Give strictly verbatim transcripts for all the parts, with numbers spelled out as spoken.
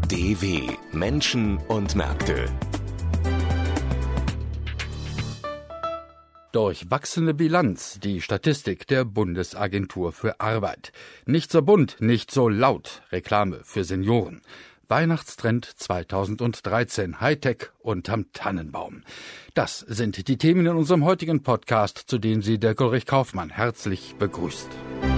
D W Menschen und Märkte. Durchwachsene Bilanz, die Statistik der Bundesagentur für Arbeit. Nicht so bunt, nicht so laut, Reklame für Senioren. Weihnachtstrend zweitausenddreizehn, Hightech unterm Tannenbaum. Das sind die Themen in unserem heutigen Podcast, zu denen Sie Dirk Ulrich Kaufmann herzlich begrüßt.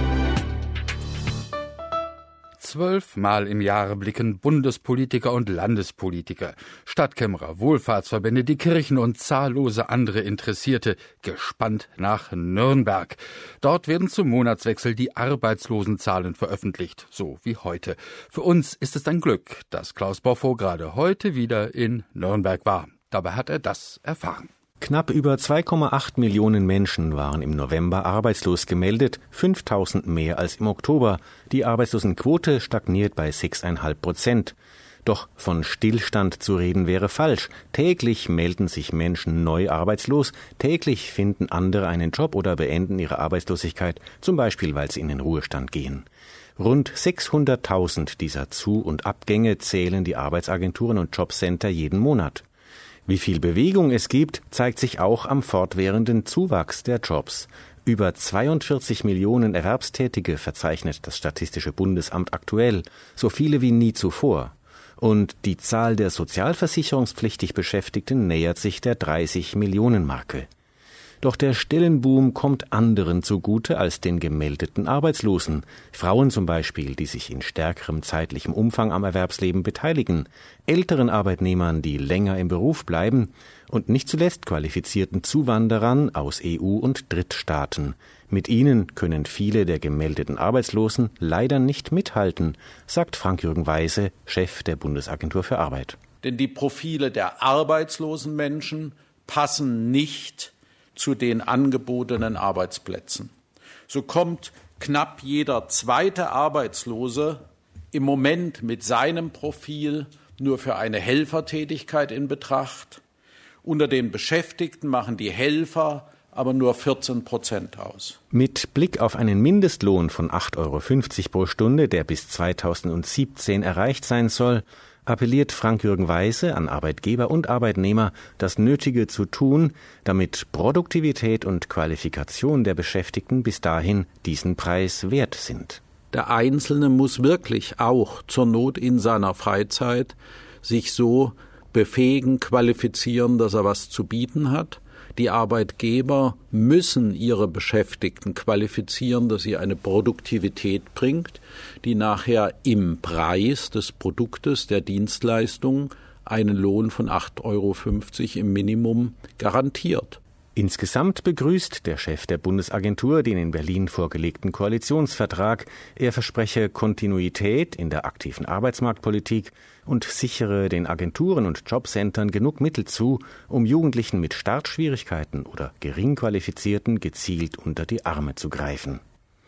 Zwölfmal im Jahr blicken Bundespolitiker und Landespolitiker, Stadtkämmerer, Wohlfahrtsverbände, die Kirchen und zahllose andere Interessierte gespannt nach Nürnberg. Dort werden zum Monatswechsel die Arbeitslosenzahlen veröffentlicht, so wie heute. Für uns ist es ein Glück, dass Klaus Boffoh gerade heute wieder in Nürnberg war. Dabei hat er das erfahren. Knapp über zwei Komma acht Millionen Menschen waren im November arbeitslos gemeldet, fünftausend mehr als im Oktober. Die Arbeitslosenquote stagniert bei sechs Komma fünf Prozent. Doch von Stillstand zu reden wäre falsch. Täglich melden sich Menschen neu arbeitslos, täglich finden andere einen Job oder beenden ihre Arbeitslosigkeit, zum Beispiel weil sie in den Ruhestand gehen. Rund sechshunderttausend dieser Zu- und Abgänge zählen die Arbeitsagenturen und Jobcenter jeden Monat. Wie viel Bewegung es gibt, zeigt sich auch am fortwährenden Zuwachs der Jobs. Über zweiundvierzig Millionen Erwerbstätige verzeichnet das Statistische Bundesamt aktuell, so viele wie nie zuvor. Und die Zahl der sozialversicherungspflichtig Beschäftigten nähert sich der dreißig Millionen Marke. Doch der Stellenboom kommt anderen zugute als den gemeldeten Arbeitslosen. Frauen zum Beispiel, die sich in stärkerem zeitlichem Umfang am Erwerbsleben beteiligen, älteren Arbeitnehmern, die länger im Beruf bleiben und nicht zuletzt qualifizierten Zuwanderern aus E U- und Drittstaaten. Mit ihnen können viele der gemeldeten Arbeitslosen leider nicht mithalten, sagt Frank-Jürgen Weise, Chef der Bundesagentur für Arbeit. Denn die Profile der arbeitslosen Menschen passen nicht zu den angebotenen Arbeitsplätzen. So kommt knapp jeder zweite Arbeitslose im Moment mit seinem Profil nur für eine Helfertätigkeit in Betracht. Unter den Beschäftigten machen die Helfer aber nur vierzehn Prozent aus. Mit Blick auf einen Mindestlohn von acht Euro fünfzig pro Stunde, der bis zweitausendsiebzehn erreicht sein soll, appelliert Frank-Jürgen Weise an Arbeitgeber und Arbeitnehmer, das Nötige zu tun, damit Produktivität und Qualifikation der Beschäftigten bis dahin diesen Preis wert sind. Der Einzelne muss wirklich auch zur Not in seiner Freizeit sich so befähigen, qualifizieren, dass er was zu bieten hat. Die Arbeitgeber müssen ihre Beschäftigten qualifizieren, dass sie eine Produktivität bringt, die nachher im Preis des Produktes, der Dienstleistung, einen Lohn von acht Euro fünfzig im Minimum garantiert. Insgesamt begrüßt der Chef der Bundesagentur den in Berlin vorgelegten Koalitionsvertrag. Er verspreche Kontinuität in der aktiven Arbeitsmarktpolitik und sichere den Agenturen und Jobcentern genug Mittel zu, um Jugendlichen mit Startschwierigkeiten oder Geringqualifizierten gezielt unter die Arme zu greifen.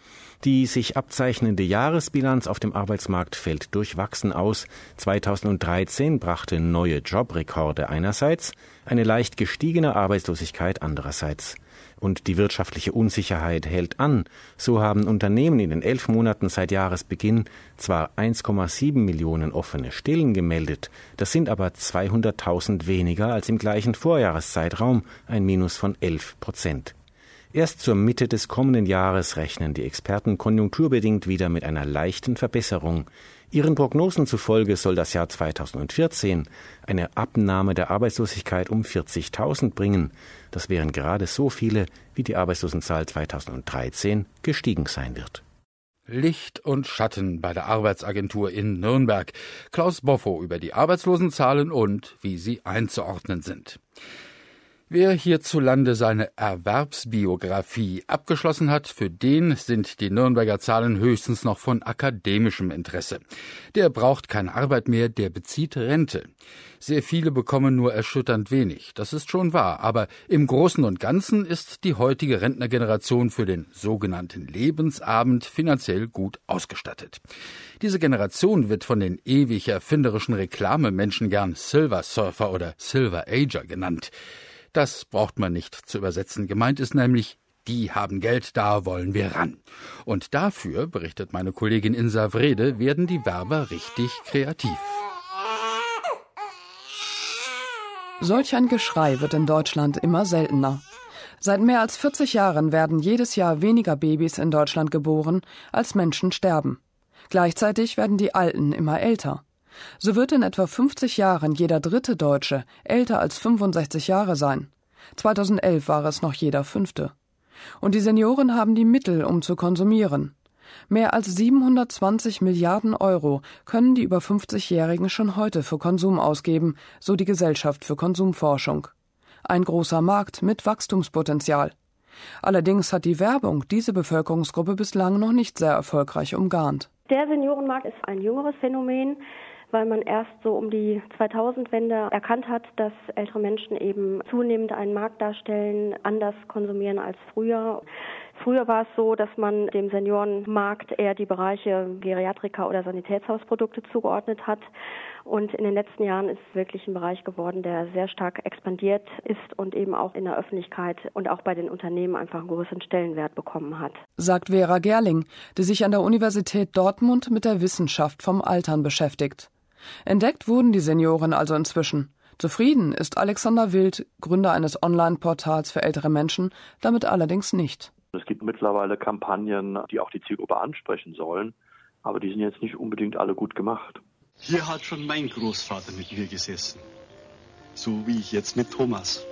Die sich abzeichnende Jahresbilanz auf dem Arbeitsmarkt fällt durchwachsen aus. zweitausenddreizehn brachte neue Jobrekorde einerseits, eine leicht gestiegene Arbeitslosigkeit andererseits. Und die wirtschaftliche Unsicherheit hält an. So haben Unternehmen in den elf Monaten seit Jahresbeginn zwar eins Komma sieben Millionen offene Stellen gemeldet, das sind aber zweihunderttausend weniger als im gleichen Vorjahreszeitraum, ein Minus von elf Prozent. Erst zur Mitte des kommenden Jahres rechnen die Experten konjunkturbedingt wieder mit einer leichten Verbesserung. Ihren Prognosen zufolge soll das Jahr zweitausendvierzehn eine Abnahme der Arbeitslosigkeit um vierzigtausend bringen. Das wären gerade so viele, wie die Arbeitslosenzahl zweitausenddreizehn gestiegen sein wird. Licht und Schatten bei der Arbeitsagentur in Nürnberg. Klaus Boffoh über die Arbeitslosenzahlen und wie sie einzuordnen sind. Wer hierzulande seine Erwerbsbiografie abgeschlossen hat, für den sind die Nürnberger Zahlen höchstens noch von akademischem Interesse. Der braucht keine Arbeit mehr, der bezieht Rente. Sehr viele bekommen nur erschütternd wenig, das ist schon wahr, aber im Großen und Ganzen ist die heutige Rentnergeneration für den sogenannten Lebensabend finanziell gut ausgestattet. Diese Generation wird von den ewig erfinderischen Reklamemenschen gern Silver Surfer oder Silver Ager genannt. Das braucht man nicht zu übersetzen. Gemeint ist nämlich, die haben Geld, da wollen wir ran. Und dafür, berichtet meine Kollegin Insa Wrede, werden die Werber richtig kreativ. Solch ein Geschrei wird in Deutschland immer seltener. Seit mehr als vierzig Jahren werden jedes Jahr weniger Babys in Deutschland geboren, als Menschen sterben. Gleichzeitig werden die Alten immer älter. So wird in etwa fünfzig Jahren jeder dritte Deutsche älter als fünfundsechzig Jahre sein. zweitausendelf war es noch jeder Fünfte. Und die Senioren haben die Mittel, um zu konsumieren. Mehr als siebenhundertzwanzig Milliarden Euro können die über fünfzigjährigen schon heute für Konsum ausgeben, so die Gesellschaft für Konsumforschung. Ein großer Markt mit Wachstumspotenzial. Allerdings hat die Werbung diese Bevölkerungsgruppe bislang noch nicht sehr erfolgreich umgarnt. Der Seniorenmarkt ist ein jüngeres Phänomen, weil man erst so um die zweitausendwende erkannt hat, dass ältere Menschen eben zunehmend einen Markt darstellen, anders konsumieren als früher. Früher war es so, dass man dem Seniorenmarkt eher die Bereiche Geriatrika oder Sanitätshausprodukte zugeordnet hat. Und in den letzten Jahren ist es wirklich ein Bereich geworden, der sehr stark expandiert ist und eben auch in der Öffentlichkeit und auch bei den Unternehmen einfach einen größeren Stellenwert bekommen hat. Sagt Vera Gerling, die sich an der Universität Dortmund mit der Wissenschaft vom Altern beschäftigt. Entdeckt wurden die Senioren also inzwischen. Zufrieden ist Alexander Wild, Gründer eines Online-Portals für ältere Menschen, damit allerdings nicht. Es gibt mittlerweile Kampagnen, die auch die Zielgruppe ansprechen sollen, aber die sind jetzt nicht unbedingt alle gut gemacht. Hier hat schon mein Großvater mit mir gesessen, so wie ich jetzt mit Thomas.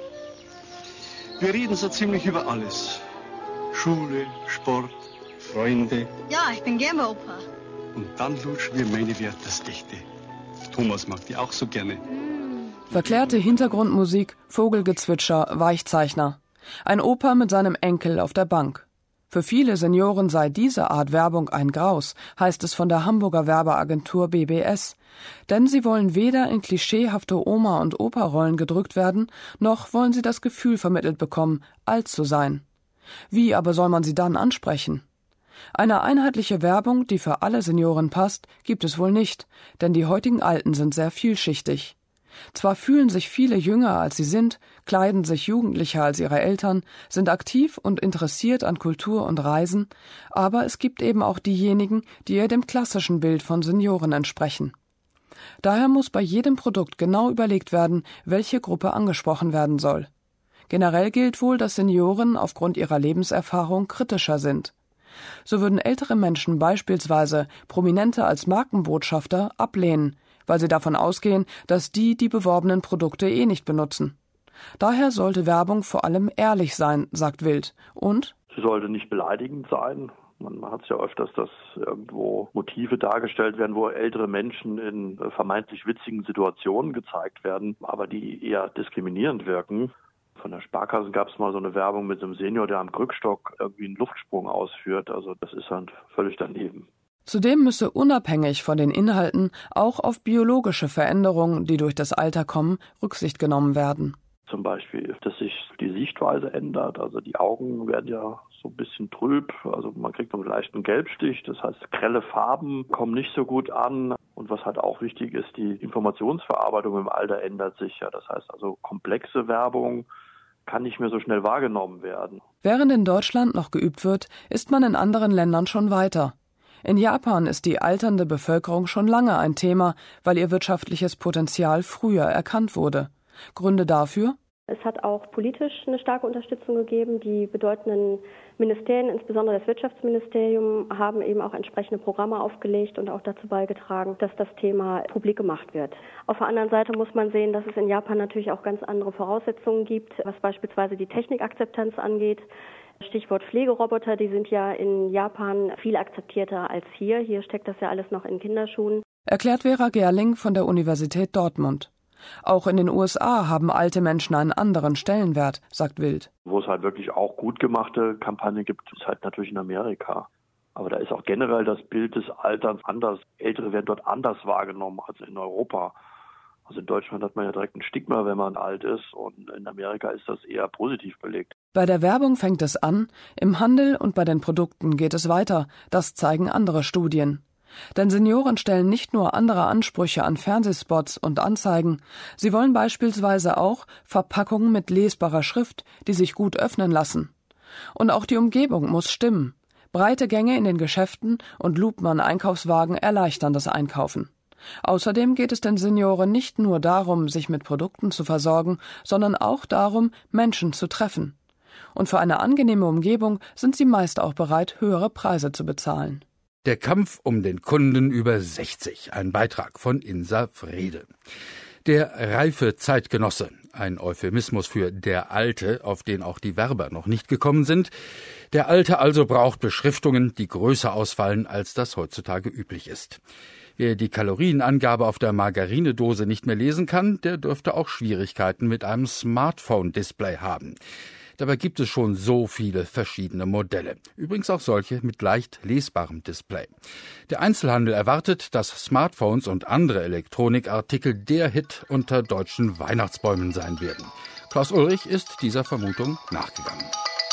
Wir reden so ziemlich über alles. Schule, Sport, Freunde. Ja, ich bin gern bei Opa. Und dann lutschen wir meine Wertersdichte. Thomas mag die auch so gerne. Verklärte Hintergrundmusik, Vogelgezwitscher, Weichzeichner. Ein Opa mit seinem Enkel auf der Bank. Für viele Senioren sei diese Art Werbung ein Graus, heißt es von der Hamburger Werbeagentur B B S. Denn sie wollen weder in klischeehafte Oma- und Opa-Rollen gedrückt werden, noch wollen sie das Gefühl vermittelt bekommen, alt zu sein. Wie aber soll man sie dann ansprechen? Eine einheitliche Werbung, die für alle Senioren passt, gibt es wohl nicht, denn die heutigen Alten sind sehr vielschichtig. Zwar fühlen sich viele jünger, als sie sind, kleiden sich jugendlicher als ihre Eltern, sind aktiv und interessiert an Kultur und Reisen, aber es gibt eben auch diejenigen, die eher dem klassischen Bild von Senioren entsprechen. Daher muss bei jedem Produkt genau überlegt werden, welche Gruppe angesprochen werden soll. Generell gilt wohl, dass Senioren aufgrund ihrer Lebenserfahrung kritischer sind. So würden ältere Menschen beispielsweise Prominente als Markenbotschafter ablehnen, weil sie davon ausgehen, dass die die beworbenen Produkte eh nicht benutzen. Daher sollte Werbung vor allem ehrlich sein, sagt Wild. Und? Sie sollte nicht beleidigend sein. Man hat es ja öfters, dass irgendwo Motive dargestellt werden, wo ältere Menschen in vermeintlich witzigen Situationen gezeigt werden, aber die eher diskriminierend wirken. Von der Sparkasse gab es mal so eine Werbung mit einem Senior, der am Krückstock irgendwie einen Luftsprung ausführt. Also das ist dann völlig daneben. Zudem müsse unabhängig von den Inhalten auch auf biologische Veränderungen, die durch das Alter kommen, Rücksicht genommen werden. Zum Beispiel, dass sich die Sichtweise ändert. Also die Augen werden ja so ein bisschen trüb. Also man kriegt einen leichten Gelbstich. Das heißt, grelle Farben kommen nicht so gut an. Und was halt auch wichtig ist, die Informationsverarbeitung im Alter ändert sich ja. Das heißt also, komplexe Werbung kann nicht mehr so schnell wahrgenommen werden. Während in Deutschland noch geübt wird, ist man in anderen Ländern schon weiter. In Japan ist die alternde Bevölkerung schon lange ein Thema, weil ihr wirtschaftliches Potenzial früher erkannt wurde. Gründe dafür? Es hat auch politisch eine starke Unterstützung gegeben. Die bedeutenden Ministerien, insbesondere das Wirtschaftsministerium, haben eben auch entsprechende Programme aufgelegt und auch dazu beigetragen, dass das Thema publik gemacht wird. Auf der anderen Seite muss man sehen, dass es in Japan natürlich auch ganz andere Voraussetzungen gibt, was beispielsweise die Technikakzeptanz angeht. Stichwort Pflegeroboter, die sind ja in Japan viel akzeptierter als hier. Hier steckt das ja alles noch in Kinderschuhen. Erklärt Vera Gerling von der Universität Dortmund. Auch in den U S A haben alte Menschen einen anderen Stellenwert, sagt Wild. Wo es halt wirklich auch gut gemachte Kampagnen gibt, ist halt natürlich in Amerika. Aber da ist auch generell das Bild des Alterns anders. Ältere werden dort anders wahrgenommen als in Europa. Also in Deutschland hat man ja direkt ein Stigma, wenn man alt ist, und in Amerika ist das eher positiv belegt. Bei der Werbung fängt es an, im Handel und bei den Produkten geht es weiter. Das zeigen andere Studien. Denn Senioren stellen nicht nur andere Ansprüche an Fernsehspots und Anzeigen, sie wollen beispielsweise auch Verpackungen mit lesbarer Schrift, die sich gut öffnen lassen. Und auch die Umgebung muss stimmen. Breite Gänge in den Geschäften und Lubmann-Einkaufswagen erleichtern das Einkaufen. Außerdem geht es den Senioren nicht nur darum, sich mit Produkten zu versorgen, sondern auch darum, Menschen zu treffen. Und für eine angenehme Umgebung sind sie meist auch bereit, höhere Preise zu bezahlen. Der Kampf um den Kunden über sechzig, ein Beitrag von Insa Frede. Der reife Zeitgenosse, ein Euphemismus für der Alte, auf den auch die Werber noch nicht gekommen sind. Der Alte also braucht Beschriftungen, die größer ausfallen, als das heutzutage üblich ist. Wer die Kalorienangabe auf der Margarinedose nicht mehr lesen kann, der dürfte auch Schwierigkeiten mit einem Smartphone-Display haben. Dabei gibt es schon so viele verschiedene Modelle. Übrigens auch solche mit leicht lesbarem Display. Der Einzelhandel erwartet, dass Smartphones und andere Elektronikartikel der Hit unter deutschen Weihnachtsbäumen sein werden. Klaus Ulrich ist dieser Vermutung nachgegangen.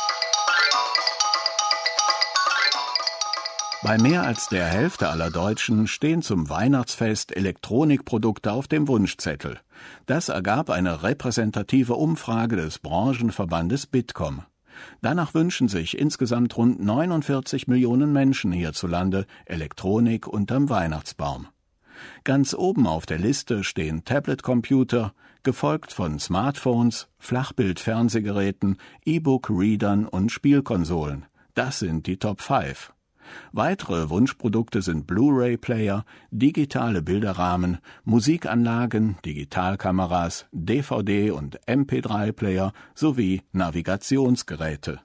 Bei mehr als der Hälfte aller Deutschen stehen zum Weihnachtsfest Elektronikprodukte auf dem Wunschzettel. Das ergab eine repräsentative Umfrage des Branchenverbandes Bitkom. Danach wünschen sich insgesamt rund neunundvierzig Millionen Menschen hierzulande Elektronik unterm Weihnachtsbaum. Ganz oben auf der Liste stehen Tablet-Computer, gefolgt von Smartphones, Flachbild-Fernsehgeräten, E-Book-Readern und Spielkonsolen. Das sind die Top fünf. Weitere Wunschprodukte sind Blu-ray-Player, digitale Bilderrahmen, Musikanlagen, Digitalkameras, D V D- und M P drei Player sowie Navigationsgeräte.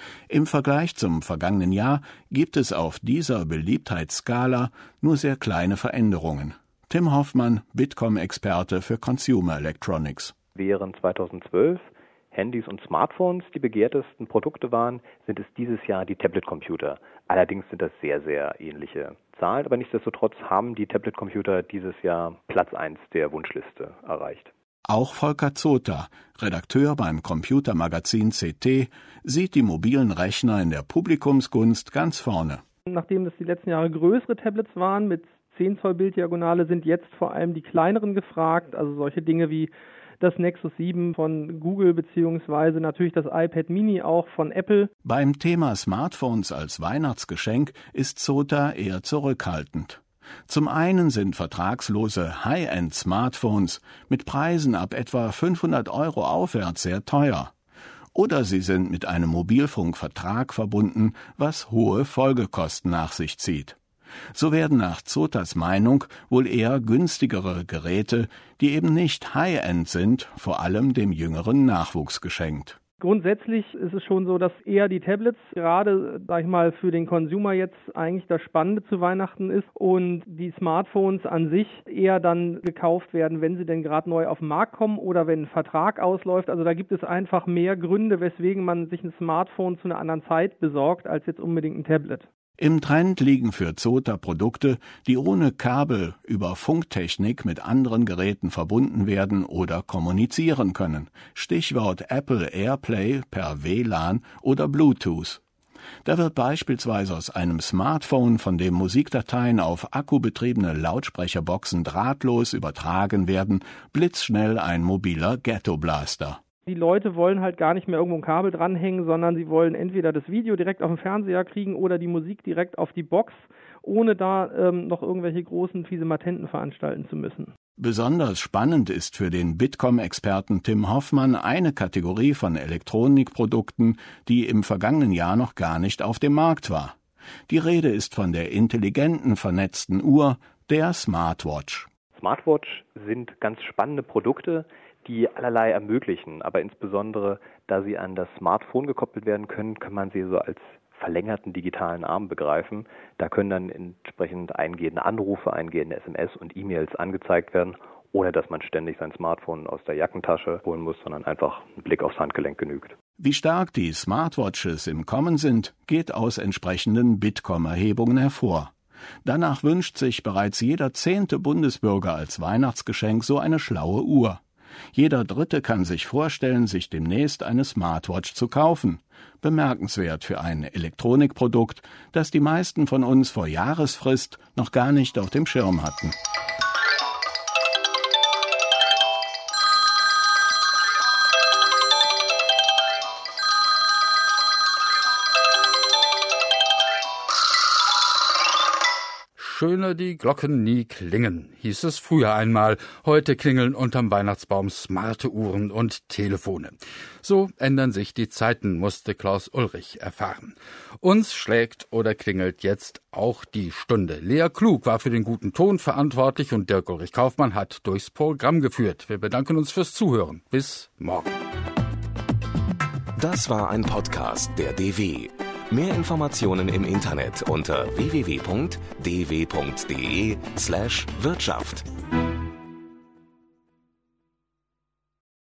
Im Vergleich zum vergangenen Jahr gibt es auf dieser Beliebtheitsskala nur sehr kleine Veränderungen. Tim Hoffmann, Bitkom-Experte für Consumer Electronics. Während zweitausendzwölf Handys und Smartphones die begehrtesten Produkte waren, sind es dieses Jahr die Tablet-Computer. Allerdings sind das sehr, sehr ähnliche Zahlen, aber nichtsdestotrotz haben die Tablet-Computer dieses Jahr Platz eins der Wunschliste erreicht. Auch Volker Zother, Redakteur beim Computermagazin C T, sieht die mobilen Rechner in der Publikumsgunst ganz vorne. Nachdem das die letzten Jahre größere Tablets waren mit zehn Zoll Bilddiagonale, sind jetzt vor allem die kleineren gefragt, also solche Dinge wie das Nexus sieben von Google beziehungsweise natürlich das iPad Mini auch von Apple. Beim Thema Smartphones als Weihnachtsgeschenk ist Zother eher zurückhaltend. Zum einen sind vertragslose High-End-Smartphones mit Preisen ab etwa fünfhundert Euro aufwärts sehr teuer. Oder sie sind mit einem Mobilfunkvertrag verbunden, was hohe Folgekosten nach sich zieht. So werden nach Zothers Meinung wohl eher günstigere Geräte, die eben nicht High-End sind, vor allem dem jüngeren Nachwuchs geschenkt. Grundsätzlich ist es schon so, dass eher die Tablets gerade, sag ich mal, für den Consumer jetzt eigentlich das Spannende zu Weihnachten ist und die Smartphones an sich eher dann gekauft werden, wenn sie denn gerade neu auf den Markt kommen oder wenn ein Vertrag ausläuft. Also da gibt es einfach mehr Gründe, weswegen man sich ein Smartphone zu einer anderen Zeit besorgt, als jetzt unbedingt ein Tablet. Im Trend liegen für Zother Produkte, die ohne Kabel über Funktechnik mit anderen Geräten verbunden werden oder kommunizieren können. Stichwort Apple AirPlay per W L A N oder Bluetooth. Da wird beispielsweise aus einem Smartphone, von dem Musikdateien auf akkubetriebene Lautsprecherboxen drahtlos übertragen werden, blitzschnell ein mobiler Ghetto-Blaster. Die Leute wollen halt gar nicht mehr irgendwo ein Kabel dranhängen, sondern sie wollen entweder das Video direkt auf den Fernseher kriegen oder die Musik direkt auf die Box, ohne da ähm, noch irgendwelche großen Fiesematenten veranstalten zu müssen. Besonders spannend ist für den Bitkom-Experten Tim Hoffmann eine Kategorie von Elektronikprodukten, die im vergangenen Jahr noch gar nicht auf dem Markt war. Die Rede ist von der intelligenten, vernetzten Uhr, der Smartwatch. Smartwatch sind ganz spannende Produkte, die allerlei ermöglichen, aber insbesondere, da sie an das Smartphone gekoppelt werden können, kann man sie so als verlängerten digitalen Arm begreifen. Da können dann entsprechend eingehende Anrufe, eingehende S M S und E-Mails angezeigt werden, ohne dass man ständig sein Smartphone aus der Jackentasche holen muss, sondern einfach ein Blick aufs Handgelenk genügt. Wie stark die Smartwatches im Kommen sind, geht aus entsprechenden Bitkom-Erhebungen hervor. Danach wünscht sich bereits jeder zehnte Bundesbürger als Weihnachtsgeschenk so eine schlaue Uhr. Jeder Dritte kann sich vorstellen, sich demnächst eine Smartwatch zu kaufen. Bemerkenswert für ein Elektronikprodukt, das die meisten von uns vor Jahresfrist noch gar nicht auf dem Schirm hatten. schöner die Glocken nie klingen, hieß es früher einmal. Heute klingeln unterm Weihnachtsbaum smarte Uhren und Telefone. So ändern sich die Zeiten, musste Klaus Ulrich erfahren. Uns schlägt oder klingelt jetzt auch die Stunde. Lea Klug war für den guten Ton verantwortlich und Dirk Ulrich Kaufmann hat durchs Programm geführt. Wir bedanken uns fürs Zuhören. Bis morgen. Das war ein Podcast der D W. Mehr Informationen im Internet unter w w w punkt d w punkt d e slash Wirtschaft.